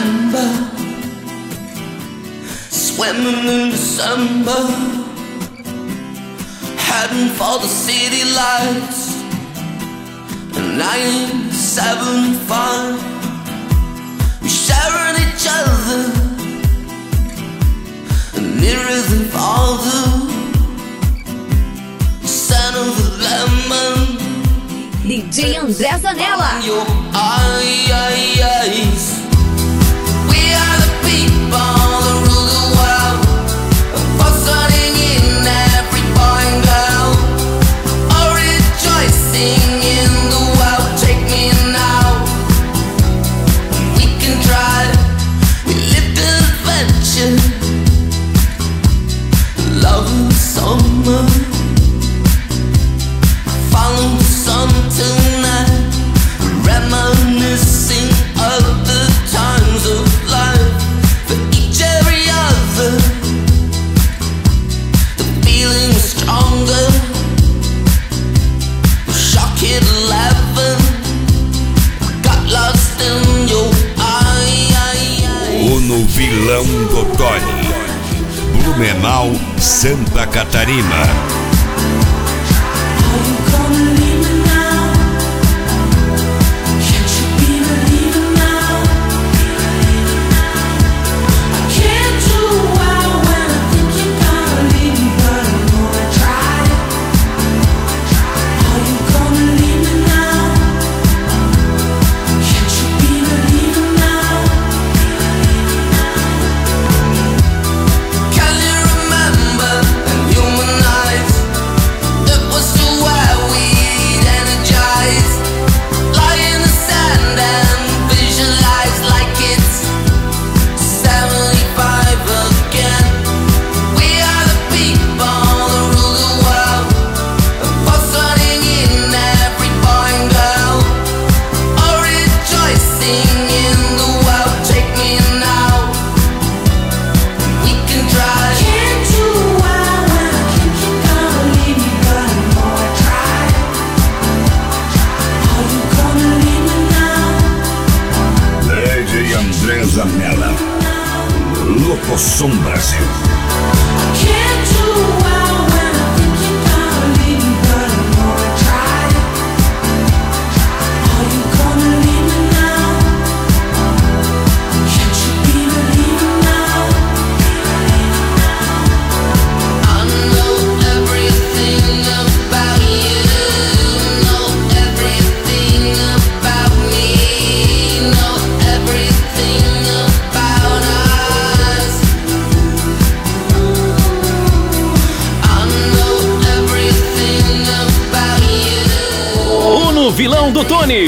remember swimming in December, heading for the city lights. 975, we sharing each other, nearer than farther. Scent of the lemon, DJ André Zanella. Your eyes. We are the people that rule the world, buzzing in every boy and girl, all rejoicing in the world. Take me now, we can try. We lived an adventure, love in the summer, follow the sun tonight, reminiscing of the times of life. For each every other, the feeling was stronger. Shock hit 11, got lost in your eyes. O No Vilão do Tony, Blumenau, Santa Catarina. Zanella, Locosom Brasil. Vilão do Tony.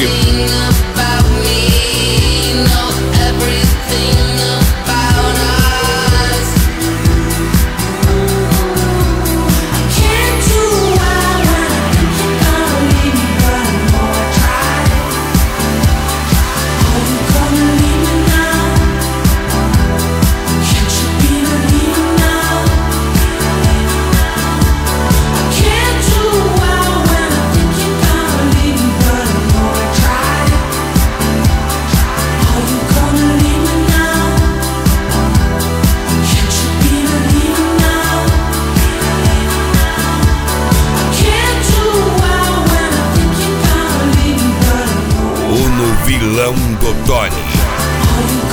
Vilão do Tony.